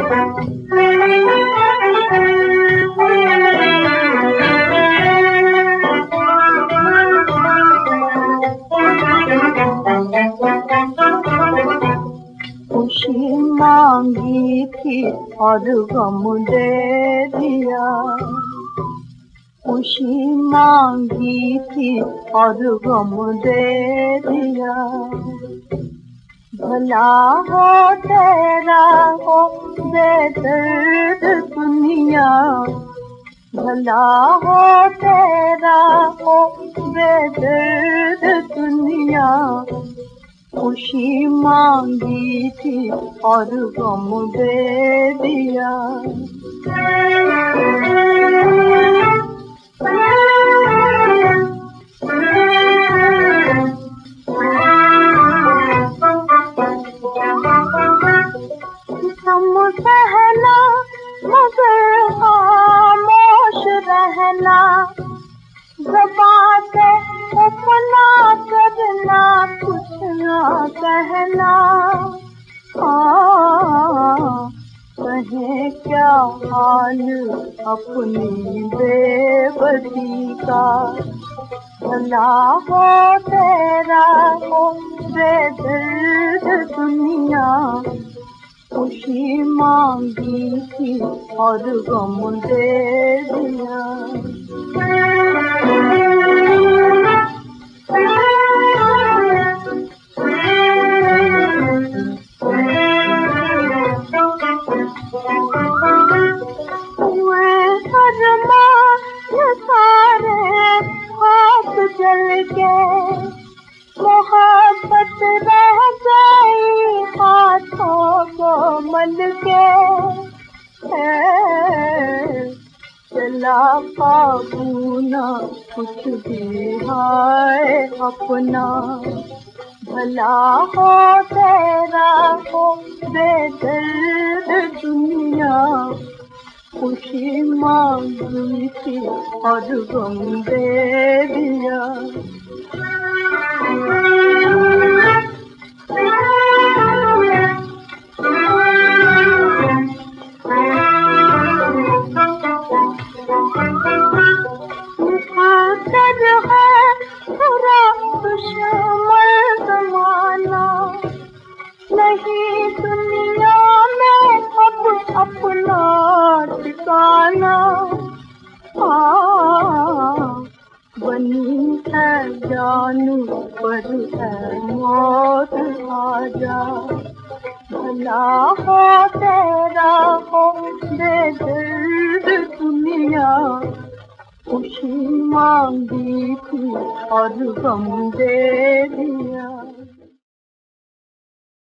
खुशी मांगी थी और गम दे दिया, खुशी मांगी थी और गम दे दिया। भला हो तेरा हो बेदर्द दुनिया, भला हो तेरा हो बेदर्द दुनिया। खुशी मांगी थी और गम दे दिया। तुम कहना मगर खामोश रहना, ज़बां से अपना करना कुछ ना कहना। कहे क्या हाल अपनी बेबसी का, भला हो तेरा हो बेदर्द दुनिया। खुशी मांगी थी और गम दे दिया। सारे हाथ जल के मोहब्बत रह गई हाथों को मल के। चला काबू न कुछ भी है अपना, भला हो तेरा हो बेदर्द दुनिया। खुशी मांगी थी और गम दे दिया। मुक़द्दर है बुरा दुश्मन ज़माना, नहीं दुनिया में अब अपना ठिकाना। बनी है जानू पर है मौत आजा, भला हो तेरा हो बेदर्द दुनिया। खुशी मांगी थी और गम दे दिया।